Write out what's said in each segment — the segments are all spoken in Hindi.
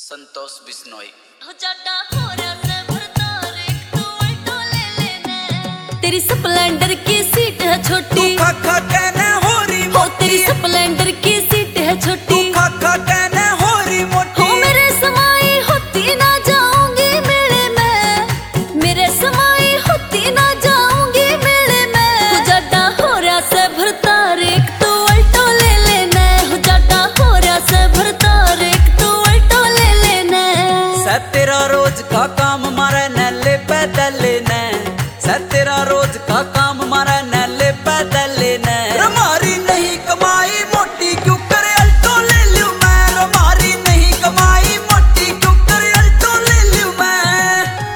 संतोष बिश्नोई। तेरी स्प्लेंडर की सीट है छोटी, हो रही हो तेरी स्प्लेंडर की सीट है छोटी, हो रही मोटी। हो मेरे समाई होती ना जाऊंगी मेले में, मेरे समाई होती ना जाऊंगी मेले में। हो जाडा हो रहा से भरता रेक तू अल्टो ले लेना, हो जाडा हो रहा से भरता रेक तू अल्टो ले लेना। तेरा रोज का काम मारे नले पैदल लेना, तेरा रोज का काम मारे नले पैदल लेना। हमारी नहीं कमाई मोटी क्यों करे अल्टो ले लूं मैं, हमारी नहीं कमाई मोटी क्यों करे अल्टो ले लूं मैं।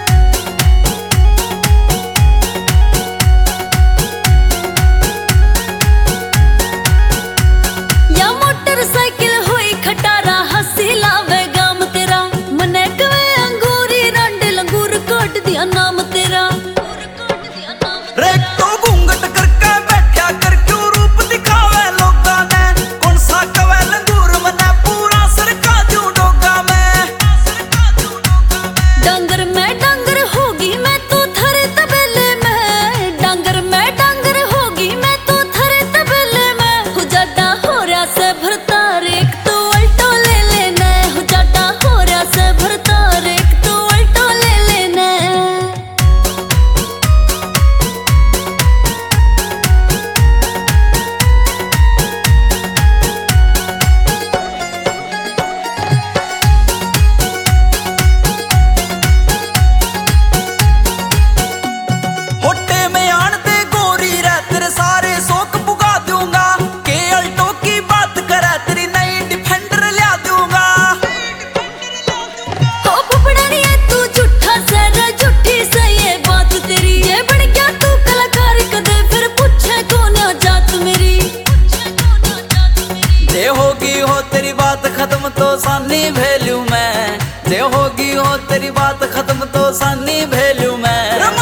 या मोटरसाइकिल हुई खटारा हंसी लावे गाम तेरा, मने कवे अंगूरी रंड लंगूर कोट दिया नाम तेरा। रे तो घूंघट करके बैठा कर क्यों रूप दिखावे लोगा ने, कौन सा कवे लंगूर मने पूरा सर का दूं डोगा मैं। डांगर में डांगर होगी मैं तो थरे तबेले में, डांगर में डांगर होगी मैं तो थरे तबेले में। हो जाडा हो रहा से भरता रेक तू अल्टो ले लेना, हो जाडा हो रहा से भरता रेक तू अल्टो ले लेना। होटे में आन दे गोरी रे तेरे सारे शौक पुगा दूंगा, के अल्टो की बात करे तेरी नई डिफेंडर ला दूंगा। हो फुफड़नी है तू झूठा सर झूठी से ये बात तेरी, ये बन गया तू कलाकार कदे फिर पूछे कौन है जात मेरी। दे होगी हो तेरी बात खत्म तो सानी भेलू मैं, दे होगी हो तेरी बात खत्म तो सानी भेलू मैं।